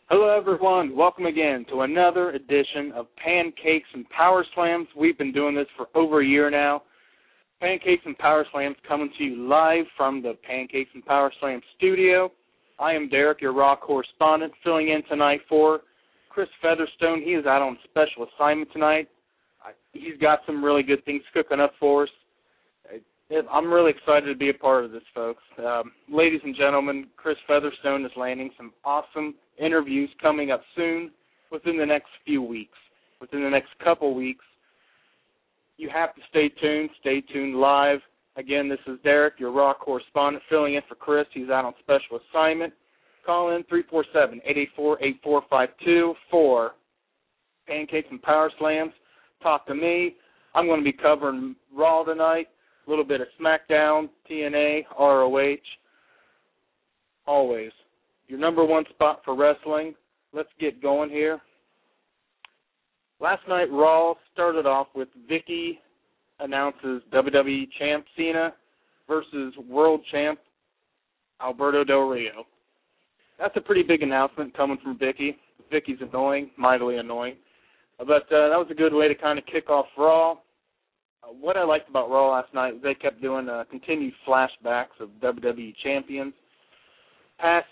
Hello, everyone. Welcome again to another edition of Pancakes and Power Slams. We've been doing this for over a year now. Pancakes and Power Slams coming to you live from the Pancakes and Power Slams studio. I am Derek, your Raw correspondent, filling in tonight for Chris Featherstone. He is out on special assignment tonight. He's got some really good things cooking up for us. I'm really excited to be a part of this, folks. Ladies and gentlemen, Chris Featherstone is landing some awesome interviews coming up soon within the next few weeks, within the next couple weeks. You have to stay tuned live. Again, this is Derek, your Raw correspondent, filling in for Chris. He's out on special assignment. Call in 347-884-8452 for Pancakes and Power Slams. Talk to me. I'm going to be covering Raw tonight. A little bit of SmackDown, TNA, ROH. Always your number one spot for wrestling. Let's get going here. Last night, Raw started off with Vicky announces WWE Champ Cena versus World Champ Alberto Del Rio. That's a pretty big announcement coming from Vicky. Vicky's annoying, mightily annoying. But that was a good way to kind of kick off Raw. What I liked about Raw last night was they kept doing continued flashbacks of WWE champions, past,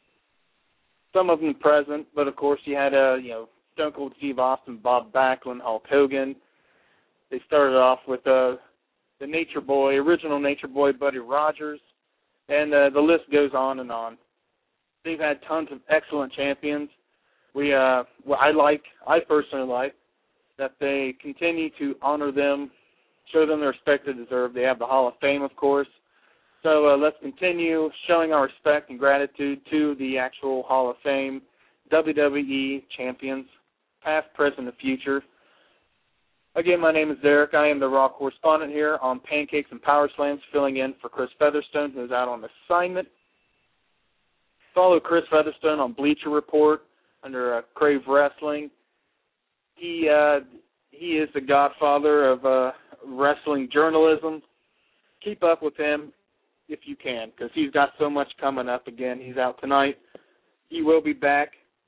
some of them present, but of course you had Stone Cold Steve Austin, Bob Backlund, Hulk Hogan. They started off with the Nature Boy, original Nature Boy, Buddy Rogers, and the list goes on and on. They've had tons of excellent champions. I personally like that they continue to honor them, show them the respect they deserve. They have the Hall of Fame, of course. So let's continue showing our respect and gratitude to the actual Hall of Fame WWE champions, past, present, and future. Again, my name is Derek. I am the Raw correspondent here on Pancakes and Power Slams, filling in for Chris Featherstone, who is out on assignment. Follow Chris Featherstone on Bleacher Report under Crave Wrestling. He is the godfather of wrestling journalism. Keep up with him if you can, because he's got so much coming up. Again, he's out tonight. He will be back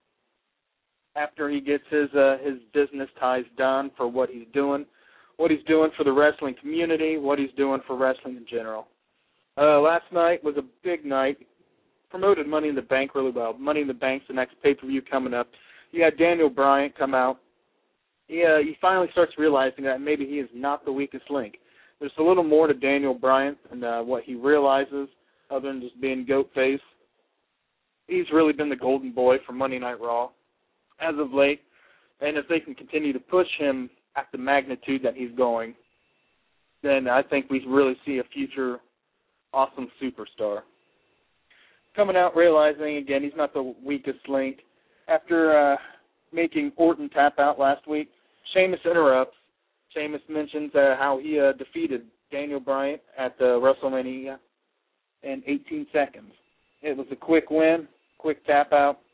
after he gets his business ties done for what he's doing for the wrestling community, what he's doing for wrestling in general. Last night was a big night. Promoted Money in the Bank really well. Money in the Bank's the next pay-per-view coming up. You had Daniel Bryan come out. He finally starts realizing that maybe he is not the weakest link. There's a little more to Daniel Bryan and what he realizes other than just being goat face. He's really been the golden boy for Monday Night Raw as of late. And if they can continue to push him at the magnitude that he's going, then I think we really see a future awesome superstar. Coming out realizing, again, he's not the weakest link. After making Orton tap out last week, Sheamus interrupts. Sheamus mentions how he defeated Daniel Bryan at WrestleMania in 18 seconds. It was a quick win, quick quick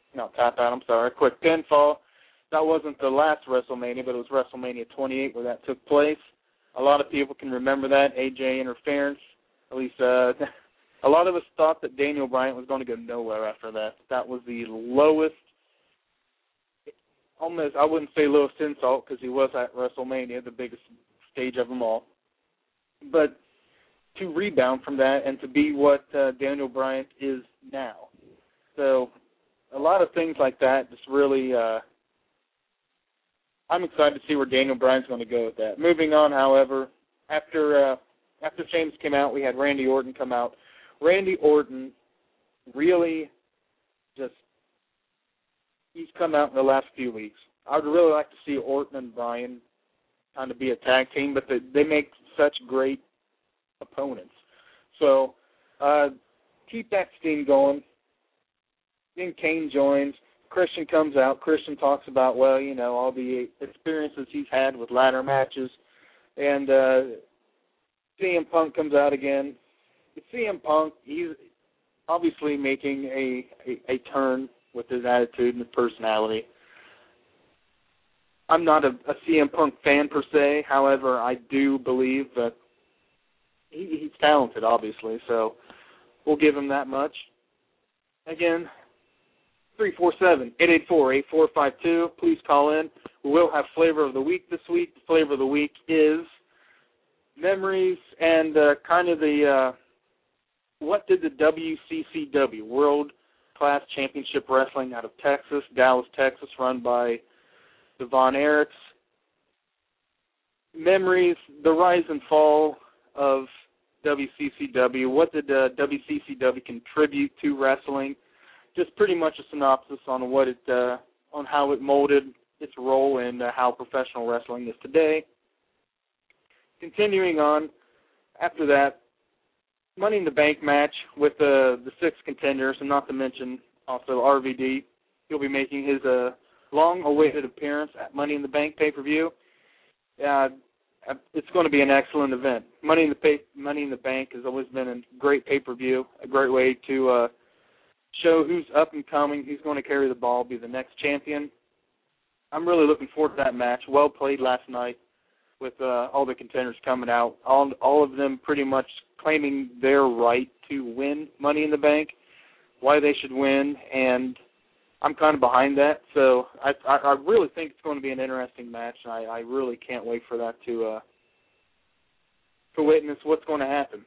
pinfall. That wasn't the last WrestleMania, but it was WrestleMania 28 where that took place. A lot of people can remember that, AJ interference. At least a lot of us thought that Daniel Bryan was going to go nowhere after that. That was the lowest, almost, I wouldn't say lowest insult because he was at WrestleMania, the biggest stage of them all. But to rebound from that and to be what Daniel Bryan is now. So a lot of things like that just really, I'm excited to see where Daniel Bryan's going to go with that. Moving on, however, after Sheamus came out, we had Randy Orton come out. Randy Orton really he's come out in the last few weeks. I would really like to see Orton and Bryan kind of be a tag team, but they make such great opponents. So keep that steam going. Then Kane joins. Christian comes out. Christian talks about, all the experiences he's had with ladder matches. And CM Punk comes out again. CM Punk, he's obviously making a turn with his attitude and his personality. I'm not a CM Punk fan per se. However, I do believe that he's talented, obviously, so we'll give him that much. Again, 347-884-8452. Please call in. We will have Flavor of the Week this week. The Flavor of the Week is memories and kind of the what did the WCCW, World Class Championship Wrestling out of Texas, Dallas, Texas, run by the Von Erichs. Memories, the rise and fall of WCCW. What did WCCW contribute to wrestling? Just pretty much a synopsis on what it, on how it molded its role in how professional wrestling is today. Continuing on, after that, Money in the Bank match with the 6 contenders, and not to mention also RVD. He'll be making his long-awaited appearance at Money in the Bank pay-per-view. It's going to be an excellent event. Money in the Bank has always been a great pay-per-view, a great way to show who's up and coming, who's going to carry the ball, be the next champion. I'm really looking forward to that match. Well played last night with all the contenders coming out, all of them pretty much claiming their right to win Money in the Bank, why they should win, and I'm kind of behind that. So I really think it's going to be an interesting match, and I really can't wait for that to witness what's going to happen.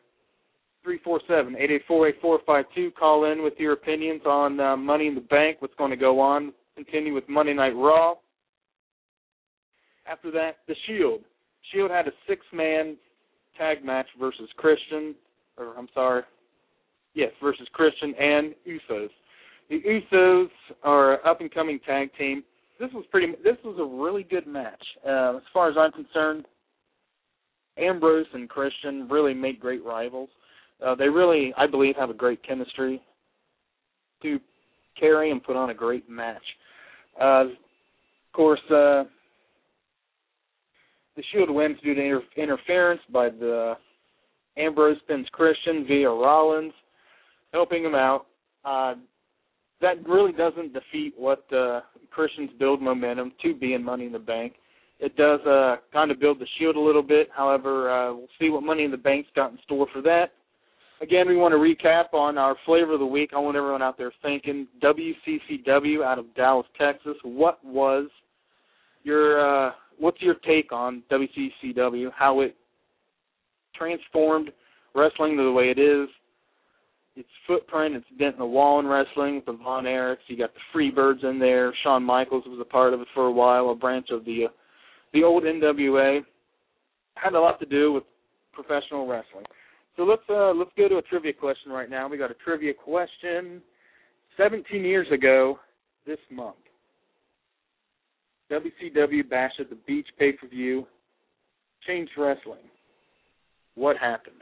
347-884-8452. Call in with your opinions on Money in the Bank, what's going to go on. Continue with Monday Night Raw. After that, The Shield. Shield had a 6-man tag match versus Christian and Usos. The Usos are an up-and-coming tag team. This was a really good match. As far as I'm concerned, Ambrose and Christian really make great rivals. They really, I believe, have a great chemistry to carry and put on a great match. Of course, the Shield wins due to interference by the Ambrose pins Christian via Rollins, helping him out. That really doesn't defeat what Christian's build momentum to be in Money in the Bank. It does kind of build the Shield a little bit. However, we'll see what Money in the Bank's got in store for that. Again, we want to recap on our Flavor of the Week. I want everyone out there thinking WCCW out of Dallas, Texas. What's your take on WCCW, how it transformed wrestling to the way it is, its footprint, its dent in the wall in wrestling with the Von Erichs. You got the Freebirds in there. Shawn Michaels was a part of it for a while, a branch of the old NWA. Had a lot to do with professional wrestling. So let's go to a trivia question right now. We got a trivia question. 17 years ago this month, WCW Bash at the Beach pay-per-view changed wrestling. What happened?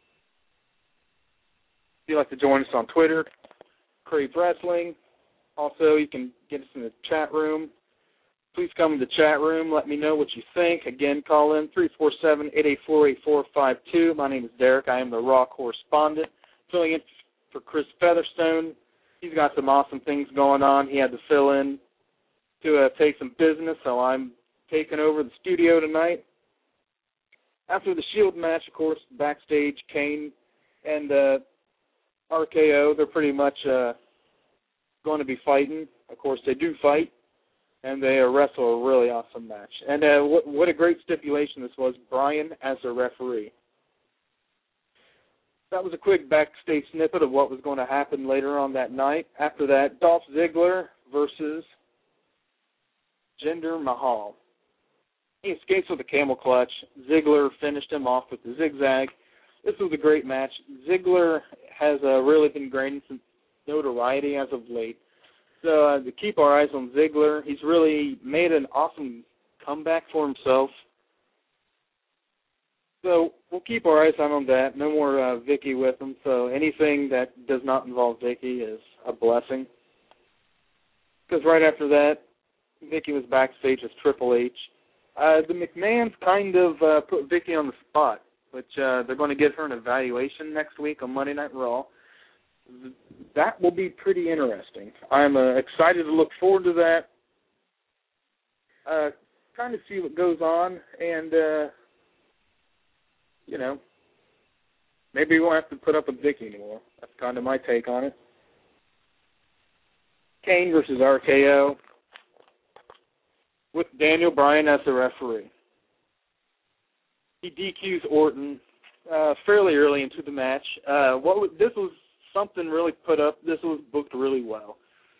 If you'd like to join us on Twitter, Crave Wrestling. Also, you can get us in the chat room. Please come in the chat room. Let me know what you think. Again, call in 347-884-8452. My name is Derek. I am the Raw correspondent. Filling in for Chris Featherstone. He's got some awesome things going on. He had to fill in to take some business, so I'm taking over the studio tonight. After the Shield match, of course, backstage, Kane and RKO, they're pretty much going to be fighting. Of course, they do fight, and they wrestle a really awesome match. And what a great stipulation this was, Bryan as a referee. That was a quick backstage snippet of what was going to happen later on that night. After that, Dolph Ziggler versus Jinder Mahal. He escapes with a camel clutch. Ziggler finished him off with the zigzag. This was a great match. Ziggler has really been gaining some notoriety as of late. So to keep our eyes on Ziggler, he's really made an awesome comeback for himself. So we'll keep our eyes on that. No more Vicky with him. So anything that does not involve Vicky is a blessing. Because right after that, Vicky was backstage as Triple H. The McMahons kind of put Vicky on the spot, which they're going to give her an evaluation next week on Monday Night Raw. That will be pretty interesting. I'm excited to look forward to that. Kind of see what goes on, and, maybe we won't have to put up with Vicky anymore. That's kind of my take on it. Kane versus RKO with Daniel Bryan as the referee. He DQs Orton fairly early into the match. This was something really put up. This was booked really well.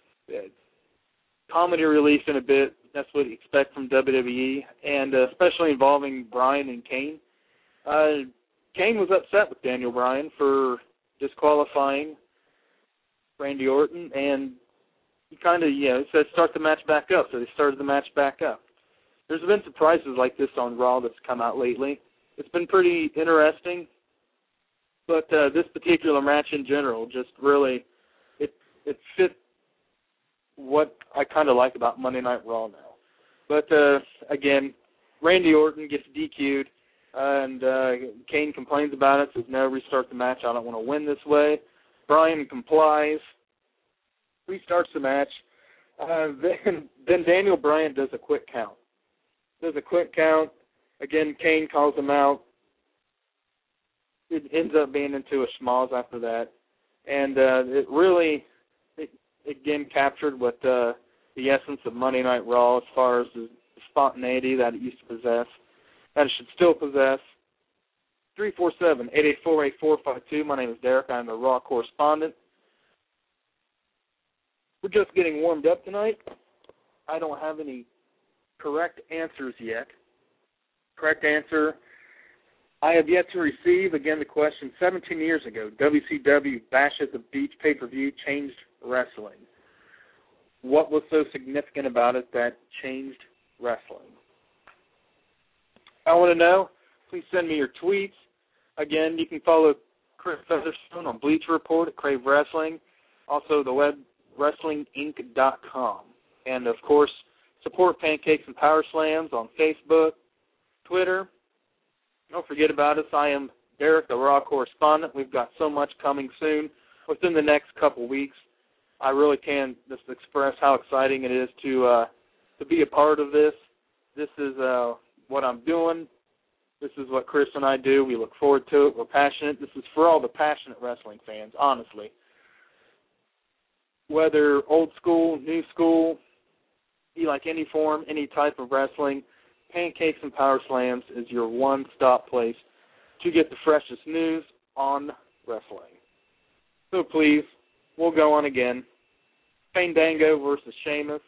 Comedy relief in a bit. That's what you expect from WWE, and especially involving Bryan and Kane. Kane was upset with Daniel Bryan for disqualifying Randy Orton, and he kind of, said start the match back up. So they started the match back up. There's been surprises like this on Raw that's come out lately. It's been pretty interesting, but this particular match in general just really, it fit what I kind of like about Monday Night Raw now. But, again, Randy Orton gets DQ'd, and Kane complains about it, says, no, restart the match, I don't want to win this way. Bryan complies, restarts the match. Then Daniel Bryan does a quick count. Again, Kane calls him out. It ends up being into a schmoz after that. And it really, again, captured what the essence of Monday Night Raw as far as the spontaneity that it used to possess, that it should still possess. 347-884-8452. My name is Derek. I'm the Raw correspondent. We're just getting warmed up tonight. I don't have any correct answers yet. Correct answer I have yet to receive. Again, the question, 17 years ago, WCW Bash at the Beach pay-per-view changed wrestling. What was so significant about it that changed wrestling? I want to know. Please send me your tweets. Again, you can follow Chris Featherstone on Bleacher Report at Crave Wrestling. Also, the web WrestlingInc.com. And, of course, support Pancakes and Power Slams on Facebook, Twitter. Don't forget about us. I am Derek, the Raw correspondent. We've got so much coming soon within the next couple weeks. I really can just express how exciting it is to be a part of this. This is what I'm doing. This is what Chris and I do. We look forward to it. We're passionate. This is for all the passionate wrestling fans, honestly. Whether old school, new school, you like any form, any type of wrestling, Pancakes and Power Slams is your one-stop place to get the freshest news on wrestling. So please, we'll go on again. Fandango versus Sheamus.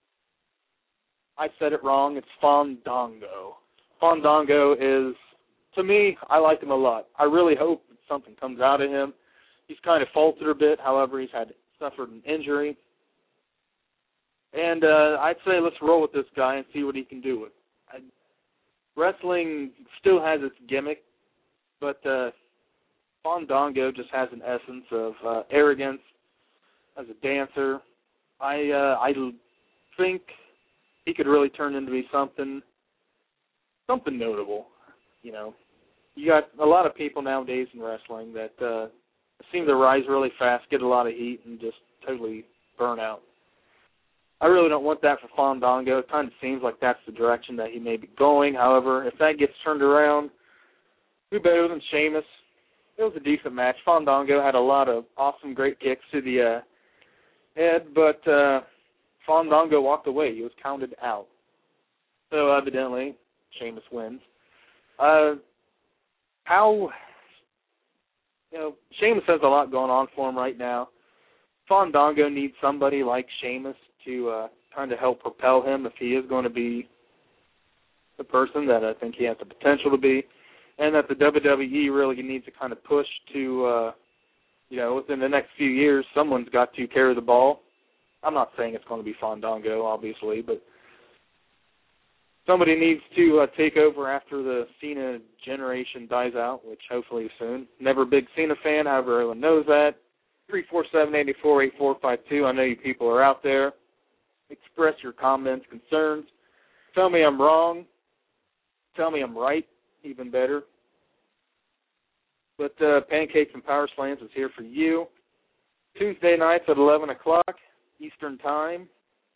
I said it wrong. It's Fandango. Fandango is, to me, I like him a lot. I really hope that something comes out of him. He's kind of faltered a bit. However, he's suffered an injury. And I'd say let's roll with this guy and see what he can do with. Wrestling still has its gimmick, but Fandango just has an essence of arrogance as a dancer. I think he could really turn into be something notable. You know, you got a lot of people nowadays in wrestling that seem to rise really fast, get a lot of heat, and just totally burn out. I really don't want that for Fandango. It kind of seems like that's the direction that he may be going. However, if that gets turned around, who better than Sheamus? It was a decent match. Fandango had a lot of awesome, great kicks to the head, but Fandango walked away. He was counted out. So evidently, Sheamus wins. Sheamus has a lot going on for him right now. Fandango needs somebody like Sheamus to kind of help propel him if he is going to be the person that I think he has the potential to be, and that the WWE really needs to kind of push to, within the next few years, someone's got to carry the ball. I'm not saying it's going to be Fandango, obviously, but somebody needs to take over after the Cena generation dies out, which hopefully soon. Never a big Cena fan, however, everyone knows that. 347-884-8452. I know you people are out there. Express your comments, concerns. Tell me I'm wrong. Tell me I'm right, even better. But Pancakes and Power Slams is here for you. Tuesday nights at 11 o'clock Eastern Time.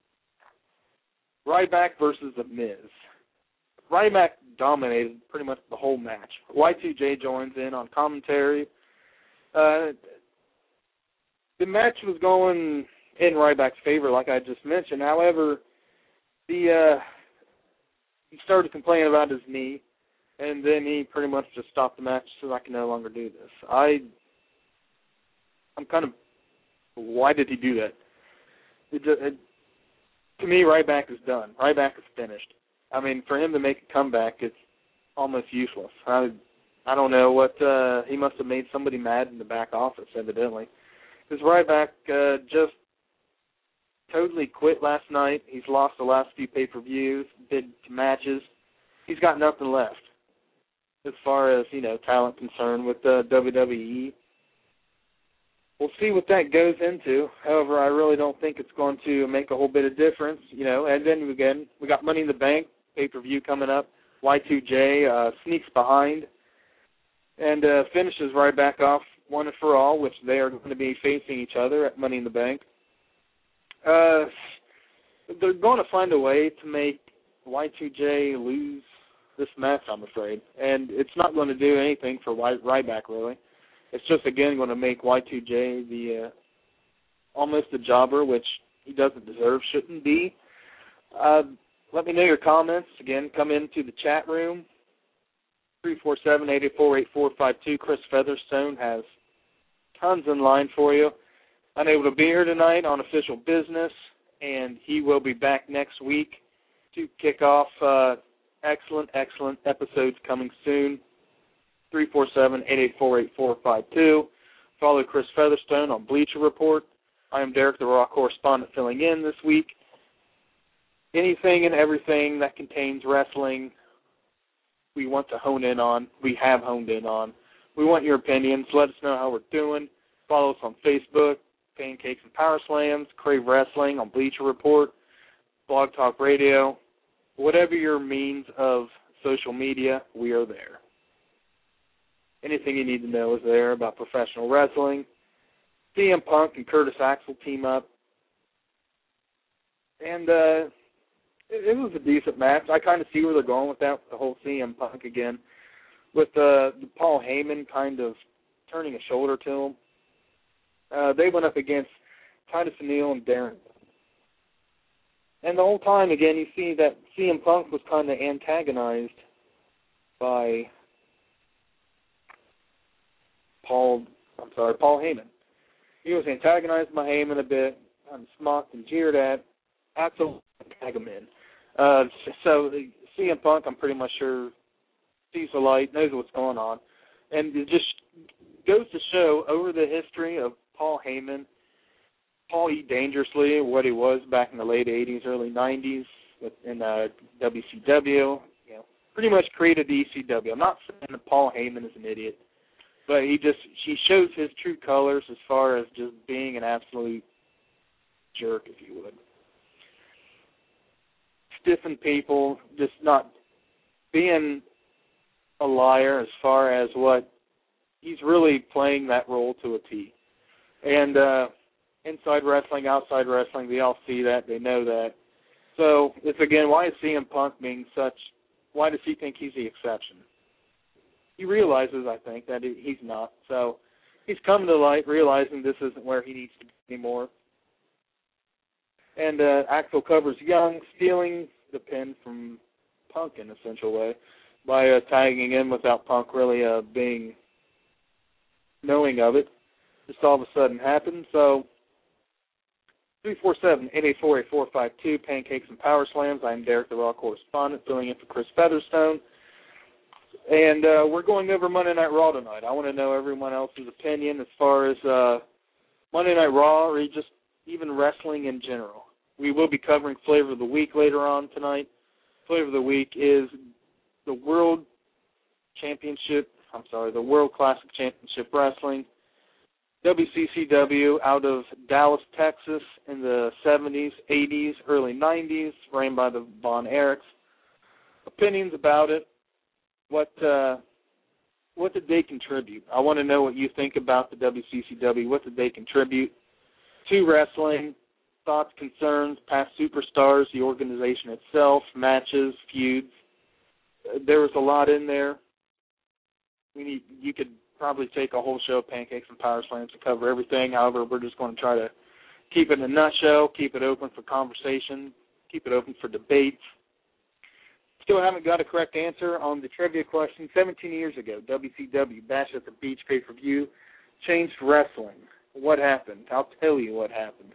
Ryback versus The Miz. Ryback dominated pretty much the whole match. Y2J joins in on commentary. The match was going in Ryback's favor, like I just mentioned. However, he started complaining about his knee, and then he pretty much just stopped the match, so I can no longer do this. I'm kind of, why did he do that? To me, Ryback is done. Ryback is finished. I mean, for him to make a comeback, it's almost useless. I don't know what, he must have made somebody mad in the back office, evidently. Because Ryback just totally quit last night. He's lost the last few pay-per-views, did matches. He's got nothing left as far as, talent concerned with WWE. We'll see what that goes into. However, I really don't think it's going to make a whole bit of difference, And then, again, we got Money in the Bank pay-per-view coming up. Y2J sneaks behind and finishes Ryback off one and for all, which they are going to be facing each other at Money in the Bank. They're going to find a way to make Y2J lose this match, I'm afraid. And it's not going to do anything for Ryback, really. It's just, again, going to make Y2J almost a jobber, which he doesn't deserve, shouldn't be. Let me know your comments. Again, come into the chat room. 347-884-8452. Chris Featherstone has tons in line for you. Unable to be here tonight on official business, and he will be back next week to kick off excellent episodes coming soon. 347-884-8452. Follow Chris Featherstone on Bleacher Report. I am Derek, the Raw correspondent, filling in this week. Anything and everything that contains wrestling, we want to hone in on. We have honed in on. We want your opinions. Let us know how we're doing. Follow us on Facebook, Pancakes and Power Slams, Crave Wrestling on Bleacher Report, Blog Talk Radio. Whatever your means of social media, we are there. Anything you need to know is there about professional wrestling. CM Punk and Curtis Axel team up. And it was a decent match. I kind of see where they're going with that, with the whole CM Punk again, with Paul Heyman kind of turning a shoulder to him. They went up against Titus O'Neil and Darren. And the whole time, again, you see that CM Punk was kind of antagonized by Paul Heyman. He was antagonized by Heyman a bit, kind of smocked and jeered at. Axel tag him in. So CM Punk, I'm pretty much sure, sees the light, knows what's going on. And it just goes to show, over the history of Paul Heyman, Paul E. Dangerously, what he was back in the late 80s, early 90s in WCW, pretty much created the ECW. I'm not saying that Paul Heyman is an idiot, but he shows his true colors as far as just being an absolute jerk, if you would. Stiffen people, just not being a liar as far as what he's really playing that role to a T. And inside wrestling, outside wrestling, they all see that, they know that. So it's, again, why is CM Punk being such, why does he think he's the exception? He realizes, I think, that he's not. So he's coming to light, realizing this isn't where he needs to be anymore. And Axel covers Young, stealing the pin from Punk in a essential way by tagging in without Punk really knowing of it. Just all of a sudden happened. So 347-884-8452, Pancakes and Power Slams. I'm Derek, the Raw correspondent, filling in for Chris Featherstone. And we're going over Monday Night Raw tonight. I want to know everyone else's opinion as far as Monday Night Raw or just even wrestling in general. We will be covering Flavor of the Week later on tonight. Flavor of the Week is the World Classic Championship Wrestling, WCCW, out of Dallas, Texas, in the 70s, 80s, early 90s, ran by the Von Erichs. Opinions about it. What did they contribute? I want to know what you think about the WCCW. What did they contribute to wrestling? Thoughts, concerns, past superstars, the organization itself, matches, feuds. There was a lot in there. You could probably take a whole show of Pancakes and Power Slams to cover everything. However, we're just going to try to keep it in a nutshell, keep it open for conversation, keep it open for debate. Still haven't got a correct answer on the trivia question. 17 years ago, WCW, Bash at the Beach pay-per-view, changed wrestling. What happened? I'll tell you what happened.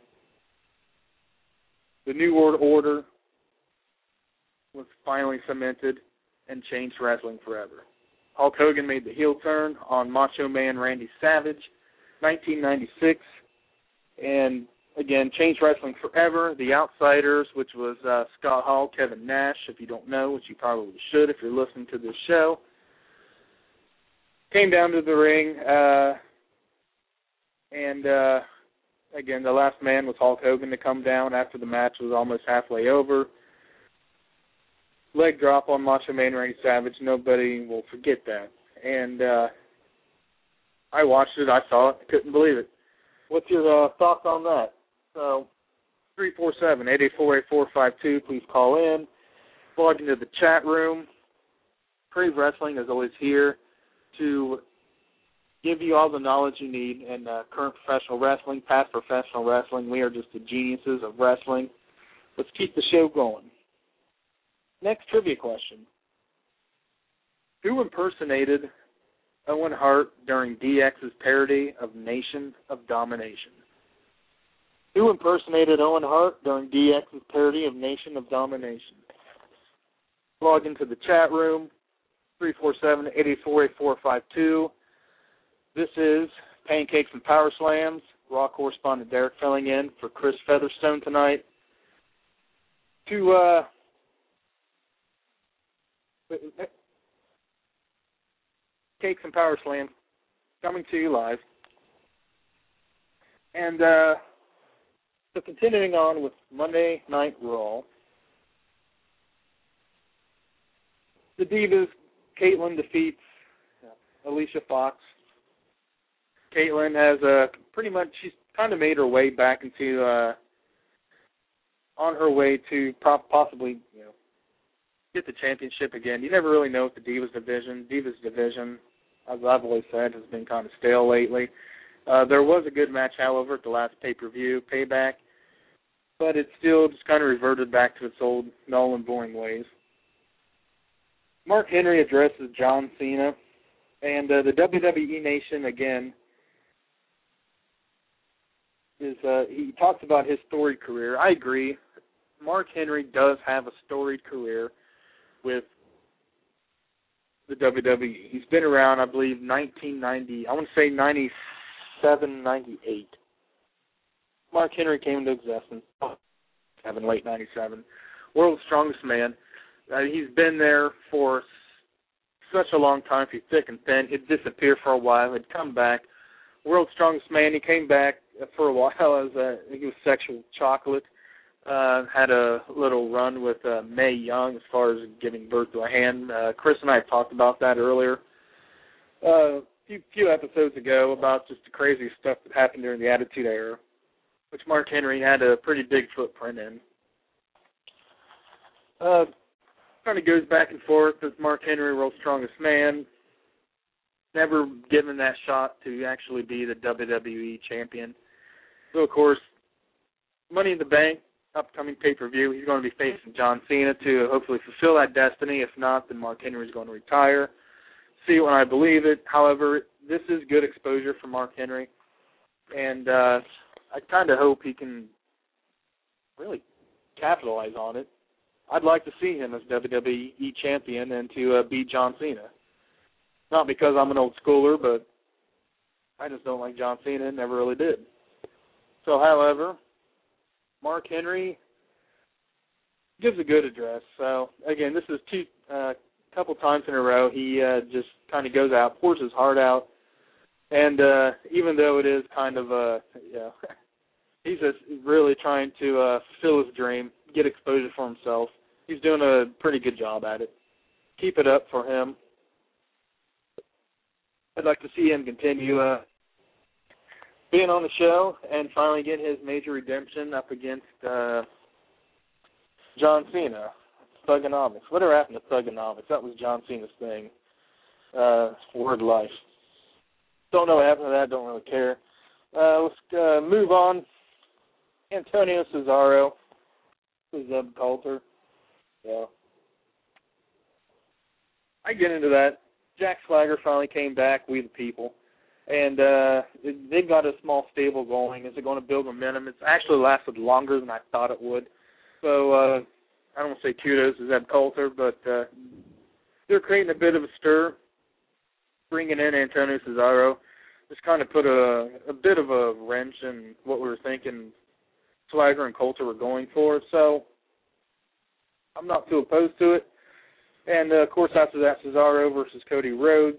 The New World Order was finally cemented and changed wrestling forever. Hulk Hogan made the heel turn on Macho Man Randy Savage, 1996, and again, changed wrestling forever. The Outsiders, which was Scott Hall, Kevin Nash, if you don't know, which you probably should if you're listening to this show, came down to the ring, and again, the last man was Hulk Hogan to come down after the match was almost halfway over. Leg drop on Macho Man Randy Savage. Nobody will forget that. And I watched it. I saw it. I couldn't believe it. What's your thoughts on that? So, 347-884-8452. Please call in. Log into the chat room. Crave Wrestling is always here to give you all the knowledge you need in current professional wrestling, past professional wrestling. We are just the geniuses of wrestling. Let's keep the show going. Next trivia question. Who impersonated Owen Hart during DX's parody of Nation of Domination? Who impersonated Owen Hart during DX's parody of Nation of Domination? Log into the chat room, 347-884-8452. This is Pancakes and Power Slams. Raw correspondent Derek filling in for Chris Featherstone tonight. Cakes and Power Slam coming to you live. And so continuing on with Monday Night Raw, the Divas, Kaitlyn defeats Alicia Fox. Kaitlyn has she's kind of made her way back into, on her way to possibly, get the championship again. You never really know with the Divas division, as I've always said, has been kind of stale lately. There was a good match, however, at the last pay-per-view, Payback, but it still just kind of reverted back to its old null and boring ways. Mark Henry addresses John Cena, and the WWE Nation, again, he talks about his storied career. I agree. Mark Henry does have a storied career with the WWE. He's been around, I believe, 1990. I want to say 97, 98. Mark Henry came into existence late 97. World's Strongest Man. He's been there for such a long time, through thick and thin. He'd disappear for a while. He'd come back. World's Strongest Man. He came back for a while as I think it was Sexual Chocolate. Had a little run with Mae Young as far as giving birth to a hand. Chris and I have talked about that earlier a few episodes ago about just the crazy stuff that happened during the Attitude Era, which Mark Henry had a pretty big footprint in. Kind of goes back and forth with Mark Henry, World's Strongest Man. Never given that shot to actually be the WWE champion. So, of course, Money in the Bank, upcoming pay-per-view, he's going to be facing John Cena to hopefully fulfill that destiny. If not, then Mark Henry is going to retire. See it when I believe it. However, this is good exposure for Mark Henry, and I kind of hope he can really capitalize on it. I'd like to see him as WWE champion and to beat John Cena. Not because I'm an old schooler, but I just don't like John Cena and never really did. So, however, Mark Henry gives a good address. So, again, this is a couple times in a row. He just kind of goes out, pours his heart out, and even though it is kind of he's just really trying to fulfill his dream, get exposure for himself. He's doing a pretty good job at it. Keep it up for him. I'd like to see him continue being on the show and finally get his major redemption up against John Cena, Thuganomics. Whatever happened to Thuganomics? That was John Cena's thing. Word life. Don't know what happened to that. Don't really care. Let's move on Antonio Cesaro, Zeb Coulter. Yeah. I get into that. Jack Swagger finally came back, We the People. And they've got a small stable going. Is it going to build momentum? It's actually lasted longer than I thought it would. So I don't want to say kudos to Zeb Coulter, but they're creating a bit of a stir, bringing in Antonio Cesaro. Just kind of put a bit of a wrench in what we were thinking Swagger and Coulter were going for. So I'm not too opposed to it. And, of course, after that, Cesaro versus Cody Rhodes.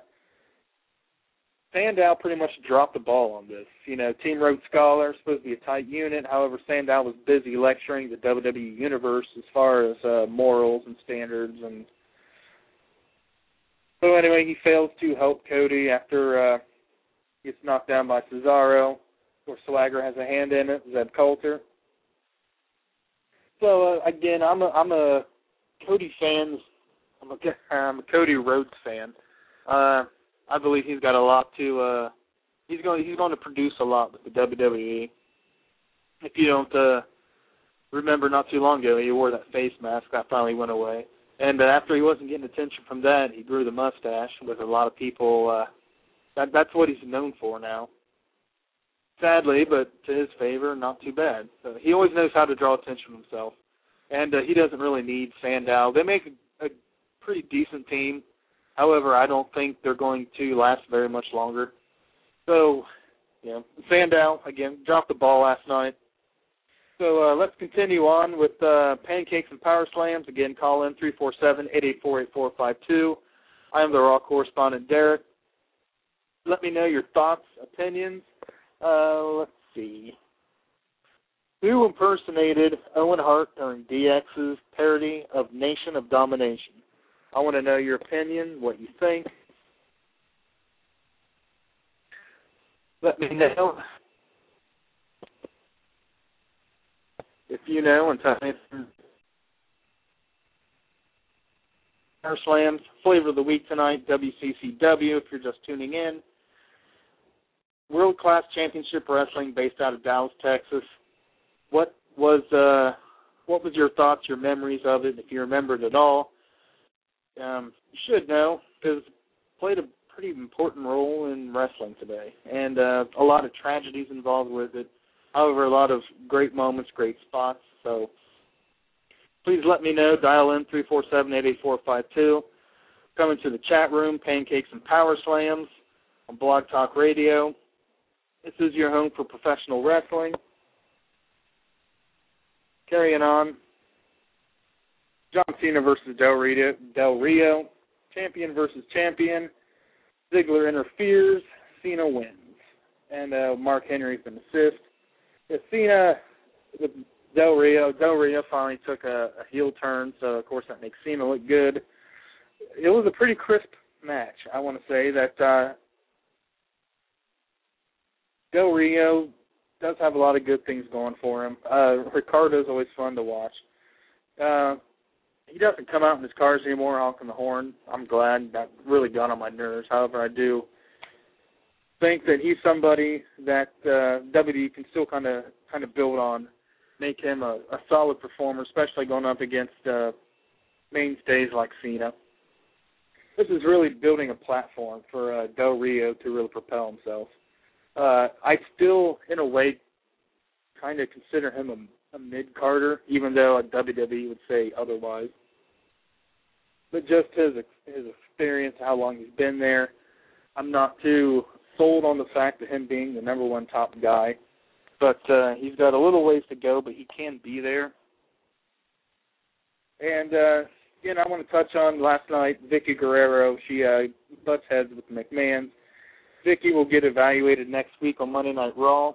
Sandow pretty much dropped the ball on this. You know, Team Rhodes Scholar, supposed to be a tight unit. However, Sandow was busy lecturing the WWE Universe as far as morals and standards. And so, anyway, he fails to help Cody after he gets knocked down by Cesaro. Of course, Swagger has a hand in it, Zeb Coulter. So, again, I'm a Cody fan. I'm a Cody Rhodes fan. I believe he's got a lot to. He's going to produce a lot with the WWE. If you don't remember, not too long ago, he wore that face mask that finally went away. And after he wasn't getting attention from that, he grew the mustache with a lot of people. That's what he's known for now. Sadly, but to his favor, not too bad. So he always knows how to draw attention to himself. And he doesn't really need Sandow. They make a pretty decent team. However, I don't think they're going to last very much longer. So, yeah, Sandow, again, dropped the ball last night. So let's continue on with Pancakes and Power Slams. Again, call in 347-884-8452. I am the Raw correspondent, Derek. Let me know your thoughts, opinions. Let's see. Who impersonated Owen Hart during DX's parody of Nation of Domination? I want to know your opinion, what you think. Let me know if you know and tell me. Power Slams, flavor of the week tonight, WCCW, if you're just tuning in. World Class Championship Wrestling based out of Dallas, Texas. What was your thoughts, your memories of it, if you remembered at all? You should know, because it played a pretty important role in wrestling today, and a lot of tragedies involved with it. However, a lot of great moments, great spots. So please let me know. Dial in 347-884-52. Come into the chat room, Pancakes and Power Slams on Blog Talk Radio. This is your home for professional wrestling. Carrying on. John Cena versus Del Rio. Champion versus champion. Ziggler interferes. Cena wins. And Mark Henry's an assist. Cena with Del Rio. Del Rio finally took a heel turn, so of course that makes Cena look good. It was a pretty crisp match, I want to say. That Del Rio does have a lot of good things going for him. Ricardo's always fun to watch. He doesn't come out in his cars anymore honking the horn. I'm glad. That really got on my nerves. However, I do think that he's somebody that WWE can still kind of build on, make him a solid performer, especially going up against mainstays like Cena. This is really building a platform for Del Rio to really propel himself. I still, in a way, kind of consider him a mid-carder, even though a WWE would say otherwise. But just his experience, how long he's been there, I'm not too sold on the fact of him being the number one top guy. But he's got a little ways to go, but he can be there. And, again, I want to touch on last night, Vicky Guerrero. She butts heads with the McMahons. Vicky will get evaluated next week on Monday Night Raw.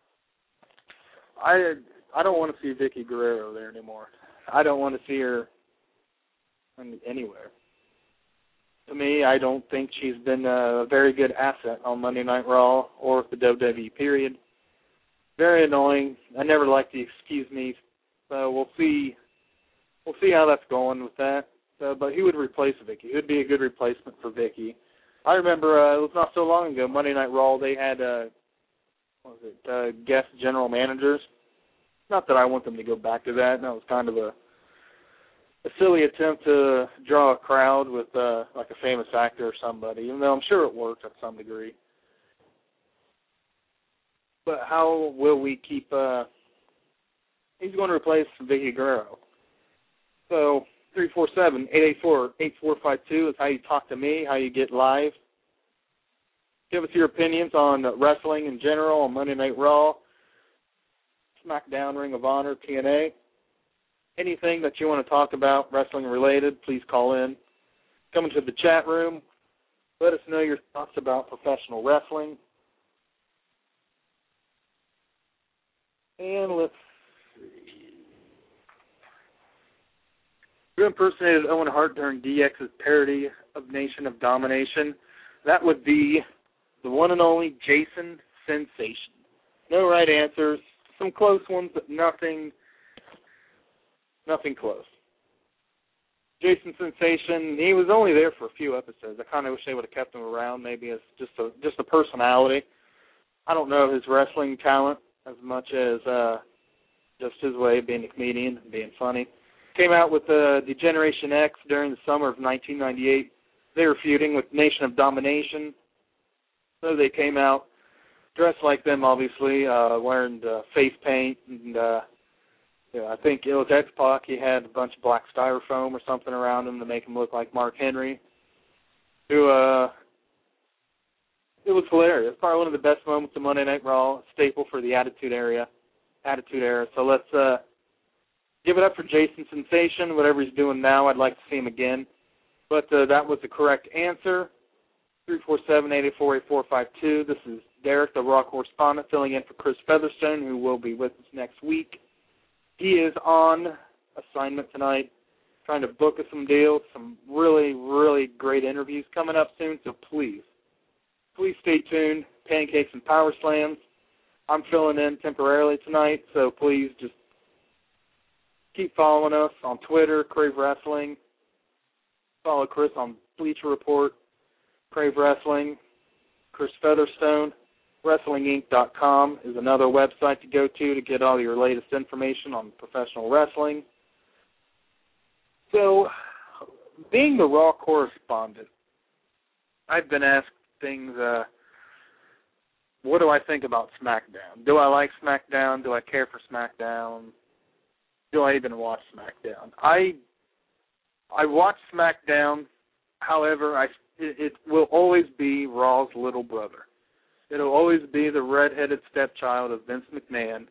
I don't want to see Vicky Guerrero there anymore. I don't want to see her anywhere. To me, I don't think she's been a very good asset on Monday Night Raw or the WWE period. Very annoying. I never liked the excuse me. So we'll see how that's going with that. But who would replace Vicky? Who would be a good replacement for Vicky? I remember it was not so long ago, Monday Night Raw, they had guest general managers. Not that I want them to go back to that. That was kind of a silly attempt to draw a crowd with like a famous actor or somebody, even though I'm sure it worked at some degree. But how will we keep he's going to replace Vicky Guerrero. So 347-884-8452 is how you talk to me, how you get live. Give us your opinions on wrestling in general, on Monday Night Raw, SmackDown, Ring of Honor, TNA. Anything that you want to talk about wrestling related, please call in. Come into the chat room. Let us know your thoughts about professional wrestling. And let's see. Who impersonated Owen Hart during DX's parody of Nation of Domination? That would be the one and only Jason Sensation. No right answers. Some close ones, but nothing close. Jason Sensation, he was only there for a few episodes. I kind of wish they would have kept him around, maybe as just a personality. I don't know his wrestling talent as much as just his way of being a comedian and being funny. Came out with Degeneration X during the summer of 1998. They were feuding with Nation of Domination. So they came out dressed like them, obviously, wearing face paint. And I think it was X-Pac. He had a bunch of black styrofoam or something around him to make him look like Mark Henry. It was hilarious. Probably one of the best moments of Monday Night Raw, a staple for the Attitude Era. So let's give it up for Jason Sensation. Whatever he's doing now, I'd like to see him again. But that was the correct answer. 347-884-8452. This is Derek, the Raw correspondent, filling in for Chris Featherstone, who will be with us next week. He is on assignment tonight, trying to book us some deals, some really, really great interviews coming up soon, so please stay tuned. Pancakes and Power Slams. I'm filling in temporarily tonight, so please just keep following us on Twitter, Crave Wrestling. Follow Chris on Bleacher Report, Crave Wrestling, Chris Featherstone. WrestlingInc.com is another website to go to get all your latest information on professional wrestling. So, being the Raw correspondent, I've been asked things, what do I think about SmackDown? Do I like SmackDown? Do I care for SmackDown? Do I even watch SmackDown? I watch SmackDown, however, it will always be Raw's little brother. It'll always be the redheaded stepchild of Vince McMahon.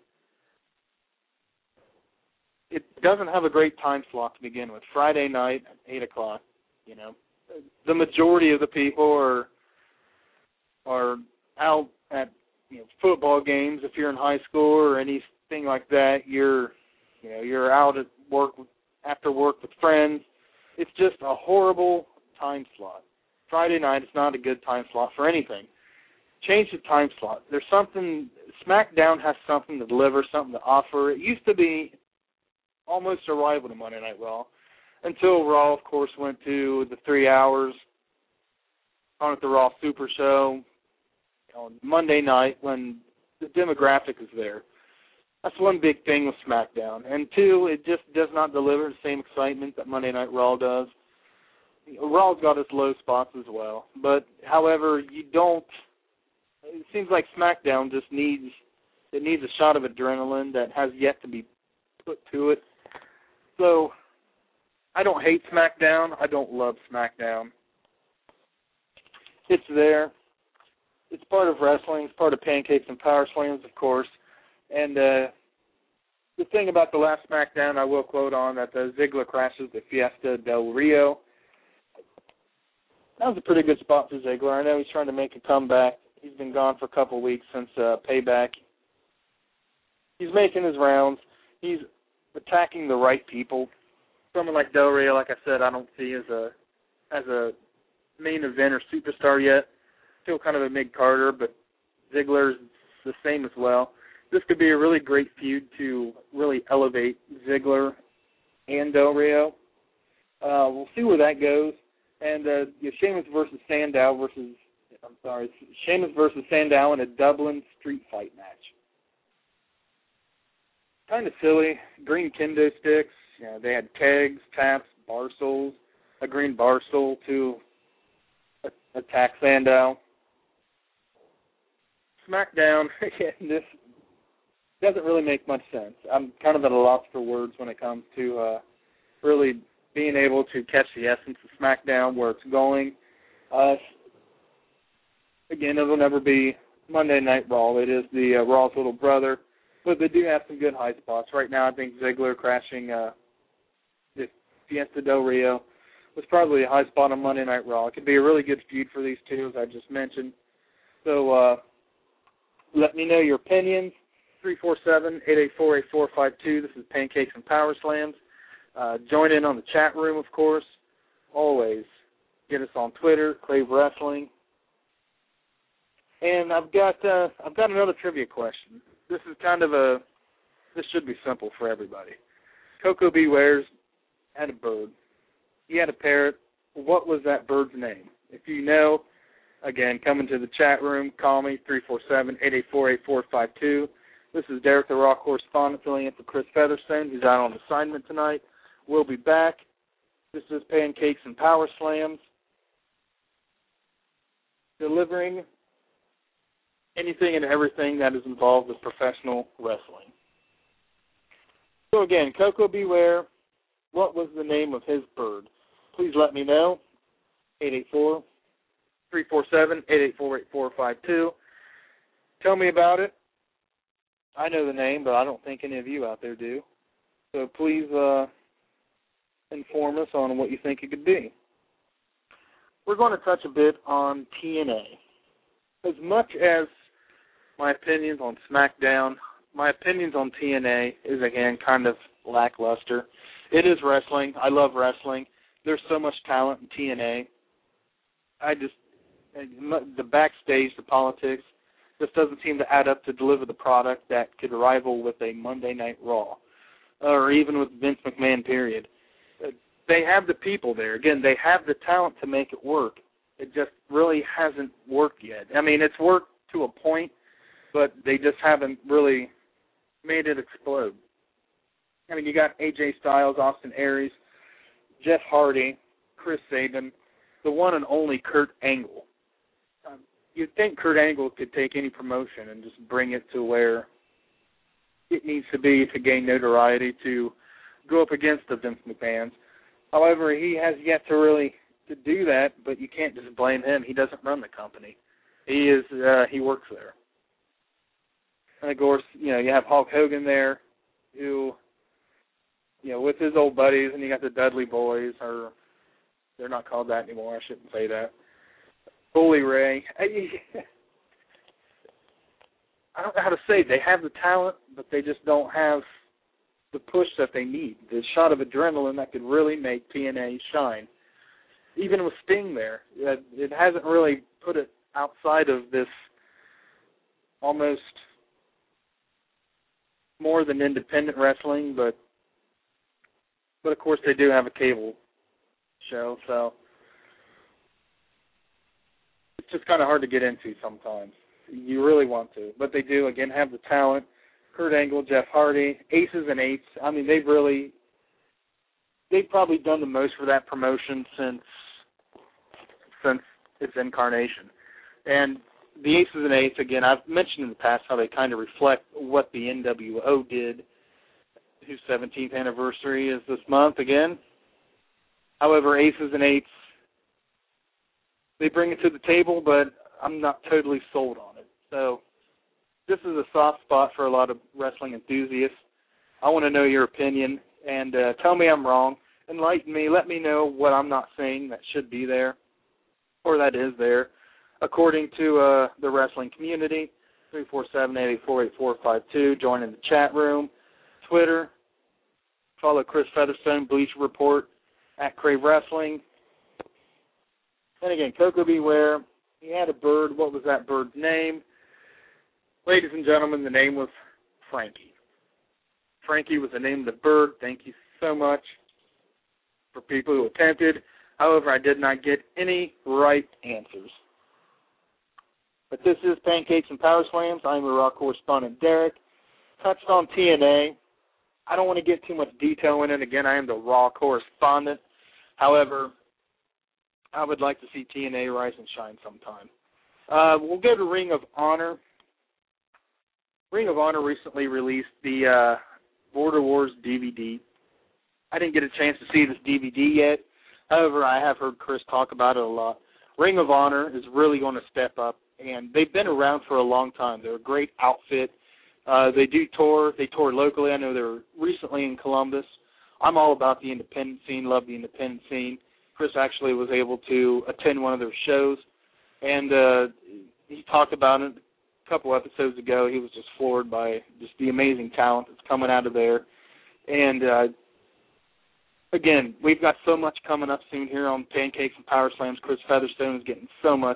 It doesn't have a great time slot to begin with. Friday night at 8 o'clock, The majority of the people are out at football games. If you're in high school or anything like that, you're out at work after work with friends. It's just a horrible time slot. Friday night is not a good time slot for anything. Change the time slot. There's something, SmackDown has something to deliver, something to offer. It used to be almost a rival to Monday Night Raw until Raw, of course, went to the 3 hours on at the Raw Super Show on Monday night when the demographic is there. That's one big thing with SmackDown. And two, it just does not deliver the same excitement that Monday Night Raw does. Raw's got its low spots as well. But, however, it seems like SmackDown just needs a shot of adrenaline that has yet to be put to it. So, I don't hate SmackDown. I don't love SmackDown. It's there. It's part of wrestling. It's part of Pancakes and Power Slams, of course. And the thing about the last SmackDown, I will quote on that Ziggler crashes the Fiesta del Rio. That was a pretty good spot for Ziggler. I know he's trying to make a comeback. He's been gone for a couple of weeks since Payback. He's making his rounds. He's attacking the right people. Someone like Del Rio, like I said, I don't see as a main event or superstar yet. Still kind of a mid-carder, but Ziggler's the same as well. This could be a really great feud to really elevate Ziggler and Del Rio. We'll see where that goes. And Sheamus versus Sandow Sheamus versus Sandow in a Dublin street fight match. kind of silly. Green kendo sticks. You know, they had kegs, taps, bar stools, a green bar stool to attack Sandow. SmackDown, again, this doesn't really make much sense. I'm kind of at a loss for words when it comes to really being able to catch the essence of SmackDown, where it's going. Again, it'll never be Monday Night Raw. It is the Raw's little brother, but they do have some good high spots. Right now, I think Ziggler crashing the Fiesta Del Rio was probably a high spot on Monday Night Raw. It could be a really good feud for these two, as I just mentioned. So let me know your opinions. 347-884-8452. This is Pancakes and Power Slams. Join in on the chat room, of course. Always get us on Twitter, Crave Wrestling. And I've got another trivia question. This should be simple for everybody. Coco Beware's had a bird. He had a parrot. What was that bird's name? If you know, again, come into the chat room. Call me, 347-884-8452. This is Derek, the Raw correspondent, filling in for Chris Featherstone, who's out on assignment tonight. We'll be back. This is Pancakes and Power Slams, delivering anything and everything that is involved with professional wrestling. So again, Coco Beware, what was the name of his bird? Please let me know. 884-347-884-8452. Tell me about it. I know the name, but I don't think any of you out there do. So please inform us on what you think it could be. We're going to touch a bit on TNA. As much as my opinions on SmackDown, my opinions on TNA is, again, kind of lackluster. It is wrestling. I love wrestling. There's so much talent in TNA. The backstage, the politics, just doesn't seem to add up to deliver the product that could rival with a Monday Night Raw, or even with Vince McMahon, period. They have the people there. Again, they have the talent to make it work. It just really hasn't worked yet. I mean, it's worked to a point, but they just haven't really made it explode. I mean, you got AJ Styles, Austin Aries, Jeff Hardy, Chris Sabin, the one and only Kurt Angle. You'd think Kurt Angle could take any promotion and just bring it to where it needs to be to gain notoriety, to go up against the Vince McMahons. However, he has yet to do that, but you can't just blame him. He doesn't run the company. He works there. And of course, you have Hulk Hogan there, who, with his old buddies, and you got the Dudley Boys, or they're not called that anymore. I shouldn't say that. Bully Ray. I don't know how to say it. They have the talent, but they just don't have the push that they need, the shot of adrenaline that could really make TNA shine. Even with Sting there, it hasn't really put it outside of this almost more than independent wrestling, but of course they do have a cable show, so it's just kind of hard to get into sometimes. You really want to, but they do, again, have the talent. Kurt Angle, Jeff Hardy, Aces and Eights. I mean, they've probably done the most for that promotion since its incarnation. And the Aces and Eights, again, I've mentioned in the past how they kind of reflect what the NWO did, whose 17th anniversary is this month again. However, Aces and Eights, they bring it to the table, but I'm not totally sold on it. So this is a soft spot for a lot of wrestling enthusiasts. I want to know your opinion, and tell me I'm wrong. Enlighten me. Let me know what I'm not saying that should be there, or that is there, according to the wrestling community. 347-884-8452. Join in the chat room. Twitter. Follow Chris Featherstone, Bleacher Report, at Crave Wrestling. And again, Coco Beware. He had a bird. What was that bird's name? Ladies and gentlemen, the name was Frankie. Frankie was the name of the bird. Thank you so much for people who attempted. However, I did not get any right answers. But this is Pancakes and Power Slams. I'm your Raw correspondent, Derek. Touched on TNA. I don't want to get too much detail in it. Again, I am the Raw correspondent. However, I would like to see TNA rise and shine sometime. We'll go to Ring of Honor. Ring of Honor recently released the Border Wars DVD. I didn't get a chance to see this DVD yet. However, I have heard Chris talk about it a lot. Ring of Honor is really going to step up, and they've been around for a long time. They're a great outfit. They do tour. They tour locally. I know they were recently in Columbus. I'm all about the independent scene, love the independent scene. Chris actually was able to attend one of their shows, and he talked about it a couple episodes ago. He was just floored by just the amazing talent that's coming out of there. And, again, we've got so much coming up soon here on Pancakes and Power Slams. Chris Featherstone is getting so much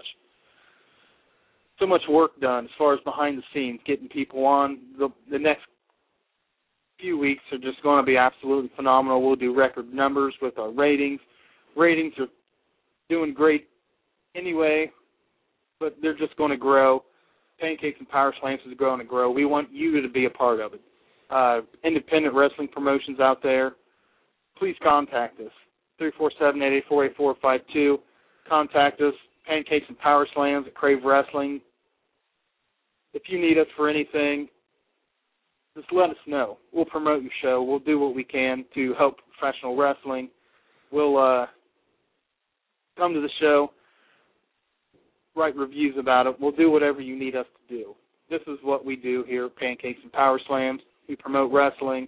work done as far as behind the scenes, getting people on. The next few weeks are just going to be absolutely phenomenal. We'll do record numbers with our ratings. Ratings are doing great anyway, but they're just going to grow. Pancakes and Power Slams is going to grow. We want you to be a part of it. Independent wrestling promotions out there, please contact us. 347-884-8452. Contact us. Pancakes and Power Slams at Crave Wrestling. If you need us for anything, just let us know. We'll promote your show. We'll do what we can to help professional wrestling. We'll come to the show, write reviews about it. We'll do whatever you need us to do. This is what we do here at Pancakes and Power Slams. We promote wrestling.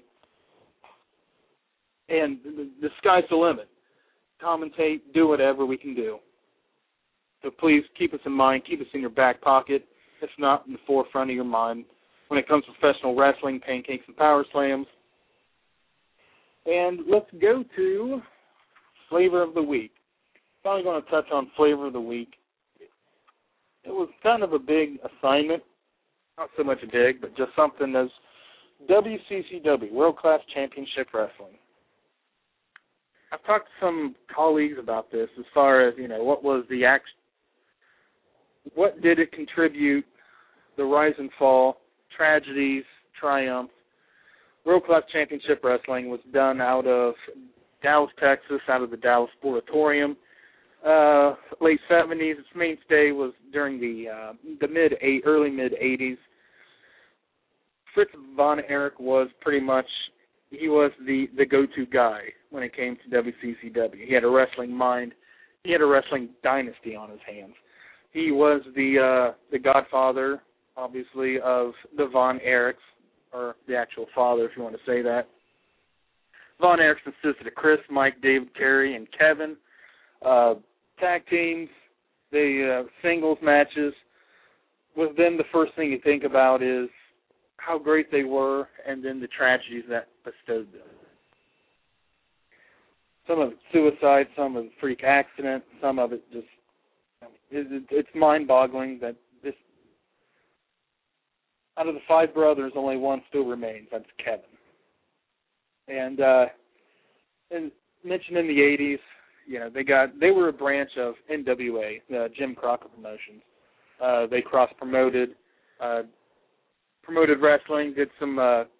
And the sky's the limit. Commentate, do whatever we can do. So please keep us in mind, keep us in your back pocket, if not in the forefront of your mind. When it comes to professional wrestling, Pancakes and Power Slams. And let's go to Flavor of the Week. Finally going to touch on Flavor of the Week. It was kind of a big assignment. Not so much big, but just something as WCCW, World Class Championship Wrestling. I've talked to some colleagues about this as far as, what was the what did it contribute, the rise and fall, tragedies, triumphs. World Class Championship Wrestling was done out of Dallas, Texas, out of the Dallas Sportatorium. Late 70s. Its mainstay was during the early mid-80s. Fritz Von Erich was pretty much, he was the go-to guy when it came to WCCW. He had a wrestling mind. He had a wrestling dynasty on his hands. He was the godfather, obviously, of the Von Erichs, or the actual father, if you want to say that. Von Erichs consisted of Chris, Mike, David, Kerry, and Kevin. Tag teams, the singles matches. With them, the first thing you think about is how great they were, and then the tragedies that bestowed them. Some of it suicide, some of it freak accident, some of it just, it's mind-boggling that this, out of the 5 brothers, only one still remains. That's Kevin. And mentioned in the 80s, they were a branch of NWA, Jim Crockett Promotions. They cross-promoted, promoted wrestling, did some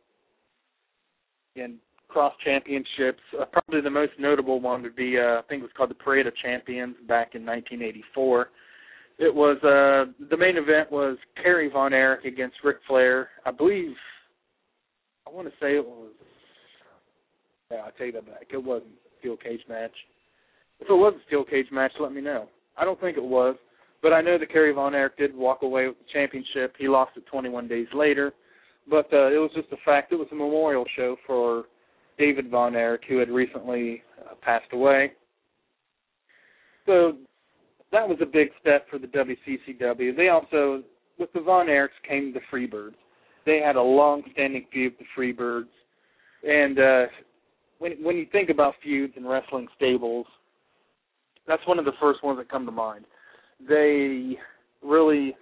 cross-championships. Probably the most notable one would be, I think it was called the Parade of Champions back in 1984. It was, the main event was Kerry Von Erich against Ric Flair. I want to say it was, I take that back. It wasn't a steel cage match. If it was a steel cage match, let me know. I don't think it was, but I know that Kerry Von Erich did walk away with the championship. He lost it 21 days later, but it was just a fact. It was a memorial show for David Von Erich, who had recently passed away. So that was a big step for the WCCW. They also, with the Von Erichs came the Freebirds. They had a long-standing feud with the Freebirds. And when you think about feuds in wrestling stables, that's one of the first ones that come to mind. They really,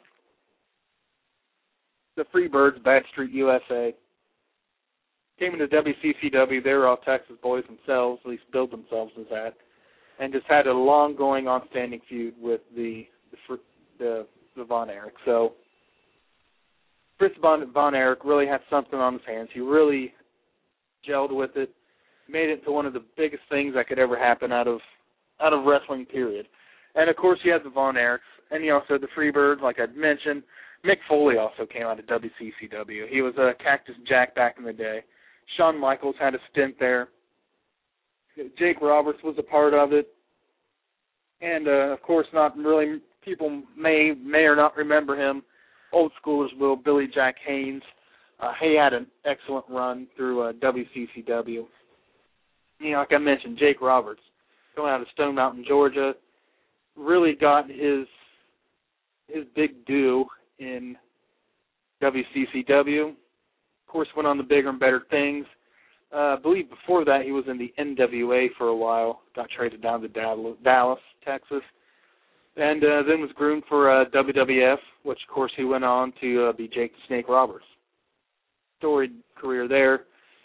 the Freebirds, Bad Street USA, came into WCCW. They were all Texas boys themselves, at least billed themselves as that, and just had a long-going, on-standing feud with the Von Erich. So Fritz Von Erich really had something on his hands. He really gelled with it, made it into one of the biggest things that could ever happen out of wrestling, period. And, of course, you had the Von Erichs, and you also had the Freebirds, like I'd mentioned. Mick Foley also came out of WCCW. He was a Cactus Jack back in the day. Shawn Michaels had a stint there. Jake Roberts was a part of it. And, of course, not really, people may or not remember him. Old schoolers will, Billy Jack Haynes. He had an excellent run through WCCW. You know, like I mentioned, Jake Roberts, going out of Stone Mountain, Georgia, really got his big due in WCCW. Of course, went on to bigger and better things. I believe before that he was in the NWA for a while, got traded down to Dallas, Texas, and then was groomed for WWF, which, of course, he went on to be Jake the Snake Roberts. Storied career there.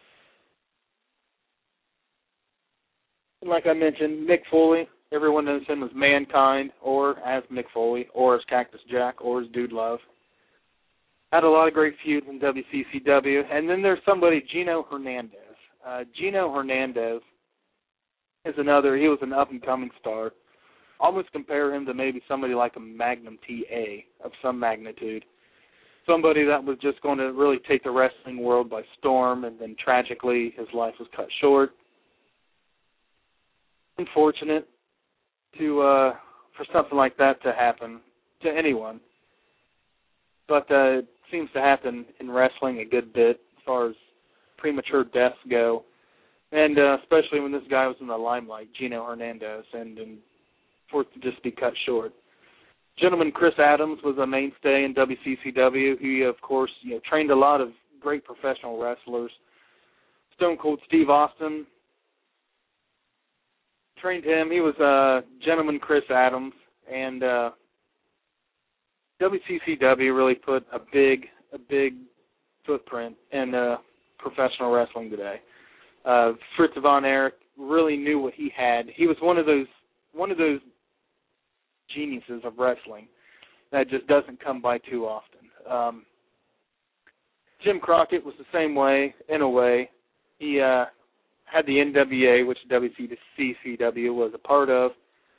And like I mentioned, Mick Foley, everyone knows him as Mankind, or as Mick Foley, or as Cactus Jack, or as Dude Love. Had a lot of great feuds in WCCW. And then there's somebody, Gino Hernandez. Gino Hernandez is another, he was an up-and-coming star. Almost compare him to maybe somebody like a Magnum TA of some magnitude. Somebody that was just going to really take the wrestling world by storm, and then tragically his life was cut short. Unfortunate for something like that to happen to anyone. But it seems to happen in wrestling a good bit as far as premature deaths go, and especially when this guy was in the limelight, Gino Hernandez, and for it to just be cut short. Gentleman Chris Adams was a mainstay in WCCW. He, of course, trained a lot of great professional wrestlers. Stone Cold Steve Austin trained him. He was Gentleman Chris Adams, and WCCW really put a big footprint in professional wrestling today. Fritz Von Erich really knew what he had. He was one of those geniuses of wrestling that just doesn't come by too often. Jim Crockett was the same way, in a way. He had the NWA, which WCCW was a part of.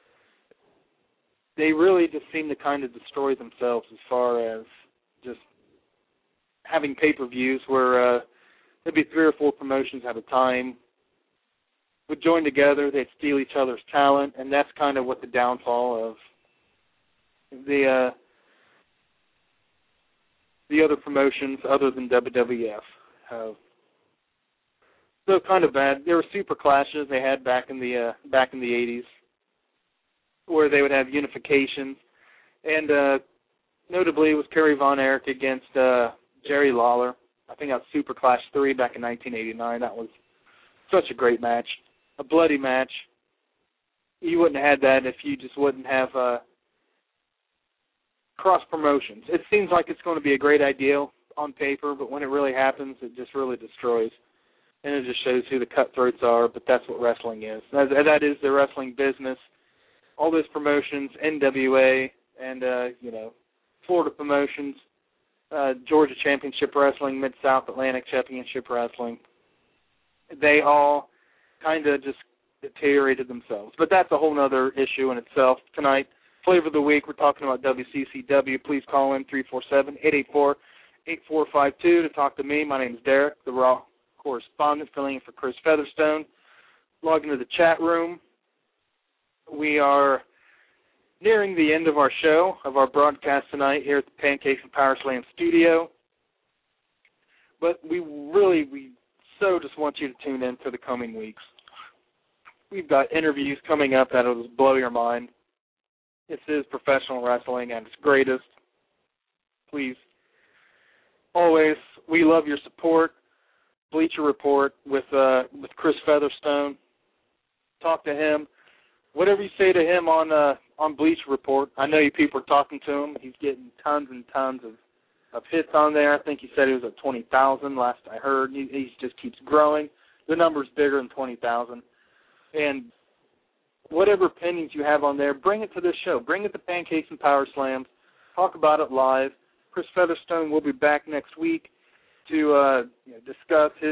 They really just seemed to kind of destroy themselves as far as just having pay-per-views where there'd be 3 or 4 promotions at a time would join together, they'd steal each other's talent, and that's kind of what the downfall of the other promotions other than WWF have. So kind of bad. There were super clashes they had back in the 80s, where they would have unifications, and notably it was Kerry Von Erich against Jerry Lawler. I think that was Super Clash 3 back in 1989. That was such a great match, a bloody match. You wouldn't have had that if you just wouldn't have cross promotions. It seems like it's going to be a great idea on paper, but when it really happens, it just really destroys. And it just shows who the cutthroats are, but that's what wrestling is. That is the wrestling business. All those promotions, NWA and, Florida promotions, Georgia Championship Wrestling, Mid-South Atlantic Championship Wrestling, they all kind of just deteriorated themselves. But that's a whole other issue in itself. Tonight, Flavor of the Week, we're talking about WCCW. Please call in 347-884-8452 to talk to me. My name is Derek, the Raw correspondent, filling in for Chris Featherstone. Log into the chat room. We are nearing the end of our show, of our broadcast tonight here at the Pancakes and Power Slam studio. But we so just want you to tune in for the coming weeks. We've got interviews coming up that will just blow your mind. This is professional wrestling at its greatest. Please, always, we love your support. Bleacher Report with Chris Featherstone. Talk to him. Whatever you say to him on Bleacher Report, I know you people are talking to him. He's getting tons and tons of hits on there. I think he said he was at 20,000 last I heard. He just keeps growing. The number's bigger than 20,000. And whatever opinions you have on there, bring it to this show. Bring it to Pancakes and Power Slams. Talk about it live. Chris Featherstone will be back next week to discuss his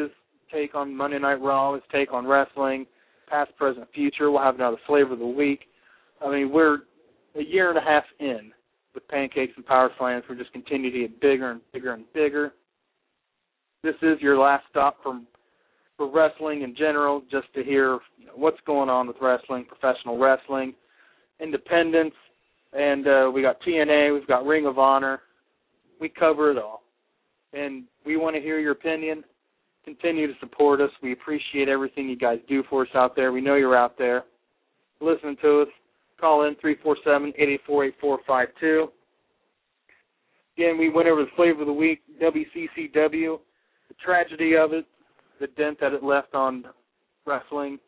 take on Monday Night Raw, his take on wrestling, past, present, future. We'll have another Flavor of the Week. I mean, we're a year and a half in with Pancakes and Power Slams. We're just continuing to get bigger and bigger and bigger. This is your last stop for wrestling in general, just to hear what's going on with wrestling, professional wrestling, independence, and we got TNA, we've got Ring of Honor. We cover it all. And we want to hear your opinion. Continue to support us. We appreciate everything you guys do for us out there. We know you're out there listening to us. Call in 347-884-8452. Again, we went over the Flavor of the Week, WCCW, the tragedy of it, the dent that it left on wrestling.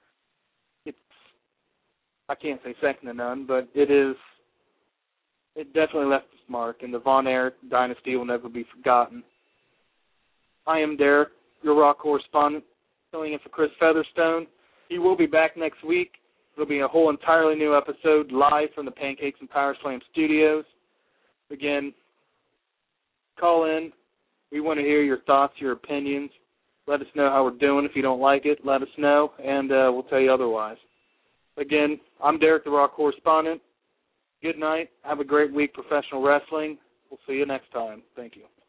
I can't say second to none, but it definitely left its mark, and the Von Erich dynasty will never be forgotten. I am Derek, your Raw correspondent, filling in for Chris Featherstone. He will be back next week. It'll be a whole entirely new episode live from the Pancakes and Power Slam studios. Again, call in. We want to hear your thoughts, your opinions. Let us know how we're doing. If you don't like it, let us know, and we'll tell you otherwise. Again, I'm Derek, the Raw correspondent. Good night. Have a great week, professional wrestling. We'll see you next time. Thank you.